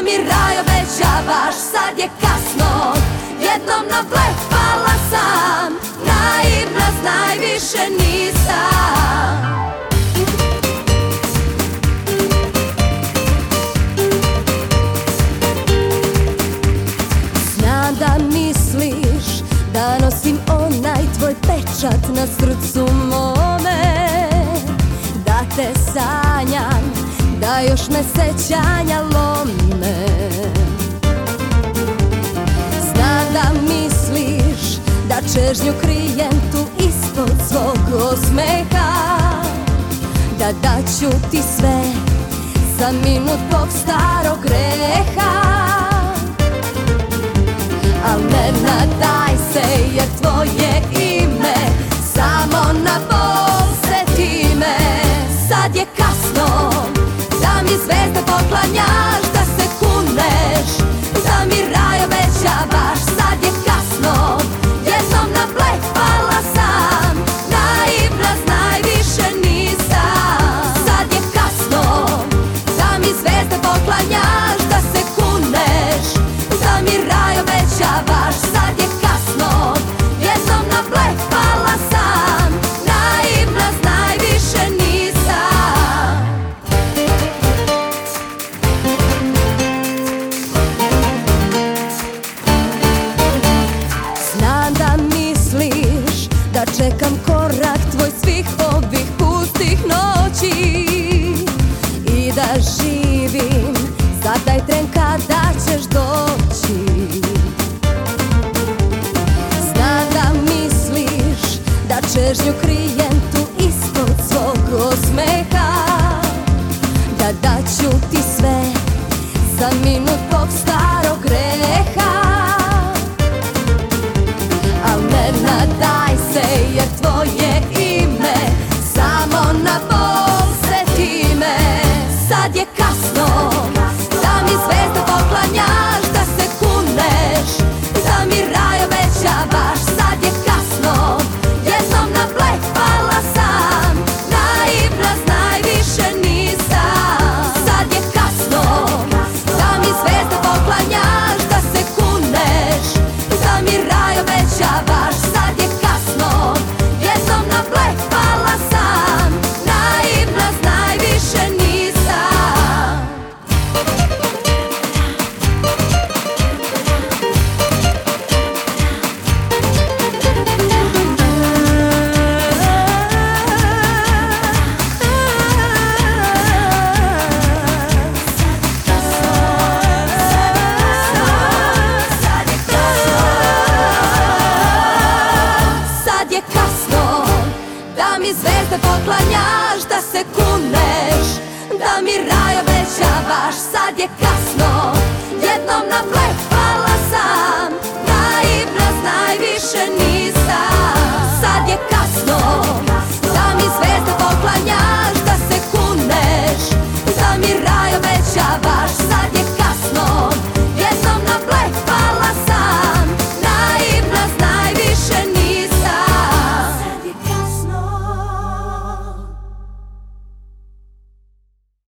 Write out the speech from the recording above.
mi raj obećavaš, sad je kasno. Jednom nablepala sam, naivna, znaj više nisam. Znam da misliš da nosim onaj tvoj pečat na srcu mome, da te sanjam, da još me sećanja lome. Znam da misliš da čežnju krijem tu ispod svog osmeha, da daću ti sve za minut tog starog greha. Al ne nadaj se, jer tvoje ime samo na bol seti me. Sad je kasno, da mi zvezde poklanjaš, da se kuneš, da mi raj obećavaš. Sad je kasno, jednom nablepala sam, naivna, znaj više nisam. Sad je kasno, da mi zvezde poklanjaš, da se kuneš, da mi raj obećavaš. Sad je kasno, jednom nablepala sam, naivna, znaj više nisam. Znam da misliš da čekam korak tvoj svih ovih pustih noći i da živim za taj tren kada ćeš doći. Znam da misliš da čežnju krijem tu ispod svog osmeha, da daću ti sve za minut tog starog greha. Al ne nadaj se, jer tvoje ime samo na bol seti me. Sad je kasno, da mi zvezde poklanjaš, da se kuneš, da mi raj obećavaš. Sad je kasno, jednom nablepala sam, naivna, znaj više nisam. Sad je kasno, da mi zvezde poklanjaš, da se kuneš, da mi raj obećavaš. Sad je kasno, jednom nablepala sam, naivna, znaj više nisam. Sad je kasno, da mi zvezde poklanjaš, da se kuneš, da mi raj obećavaš. Sad je kasno,